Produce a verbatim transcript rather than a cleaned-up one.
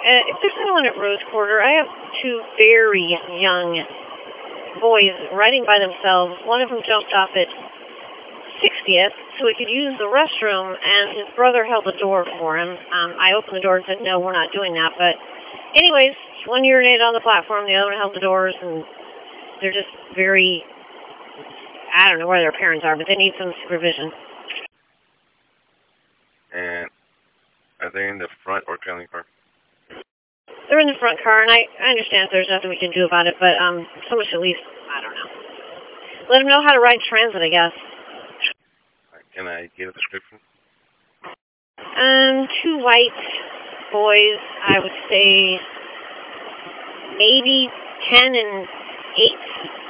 Uh, if there's anyone at Rose Quarter, I have two very young boys riding by themselves. One of them jumped off at sixtieth so he could use the restroom, and his brother held the door for him. Um, I opened the door and said, no, we're not doing that. But anyways, one urinated on the platform, the other one held the doors, and they're just very, I don't know where their parents are, but they need some supervision. And are they in the front or trailing car? They're in the front car, and I, I understand there's nothing we can do about it, but um, someone should at least, I don't know, let them know how to ride transit, I guess. Can I get a description? Um, two white boys, I would say maybe ten and eight.